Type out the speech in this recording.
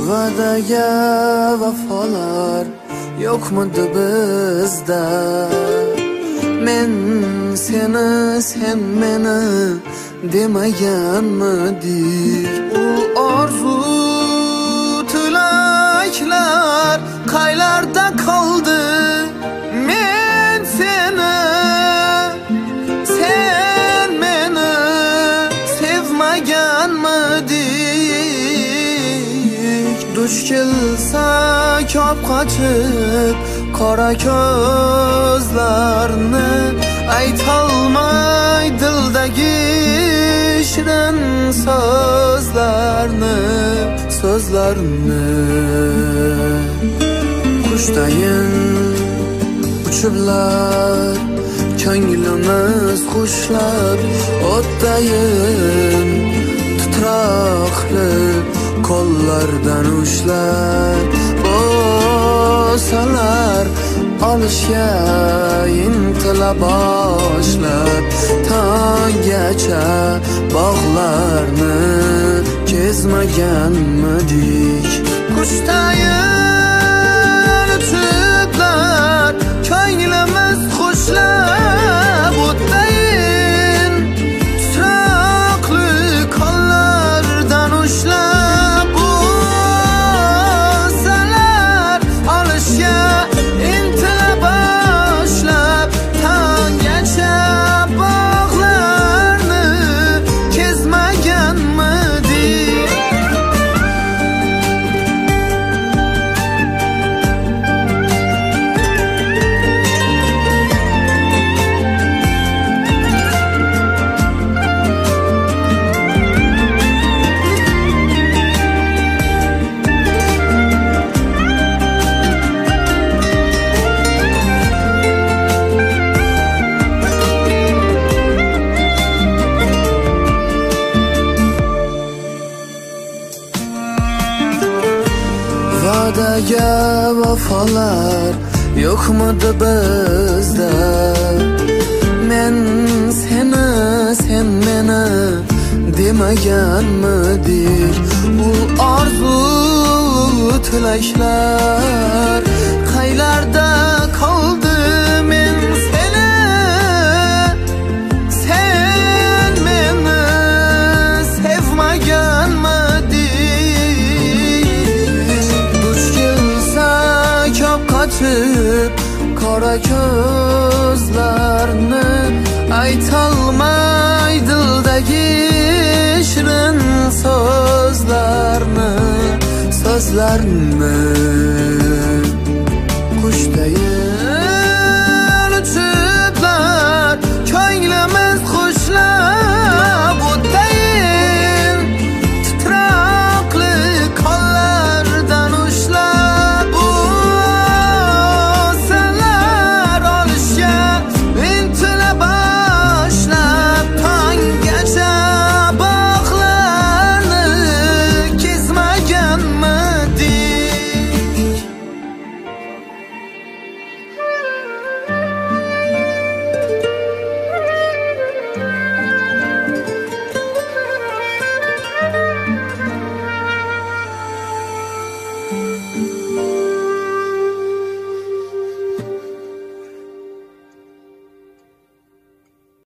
Va'daga vafolar yo'qmidi bizda? Men seni, sen meni demaganmidik? U orzu tilaklar qaylarda qoldi? Men seni, sen meni sevmaganmidik? Dush kelsa kop qochib qora ko'zlarni, aytolmay dildagi shirin so'zlarni Qushdayin uchiblar ko'nglimiz xushlab, o'tdayin titroqli qo'llardan ushlab, bo'lsalar olishga intila boshlab, tonggacha bog'larni kezmaganmidik? Qushdayin uchiblar ko'nglimiz xushlab, o'tdayin titroqli qo'llardan ushlab, bo'lsalar olishga intila boshlab, tonggacha bog'larni kezmaganmidik? Va'daga vafolar yo'qmidi bizda? Men seni, sen meni demaganmidik? U orzu tilaklar qaylarda qoldi? Men seni, sen meni sevmaganmidik? Qochib qora ko'zlarni, aytolmay dildagi shirin so'zlarni Qushdayin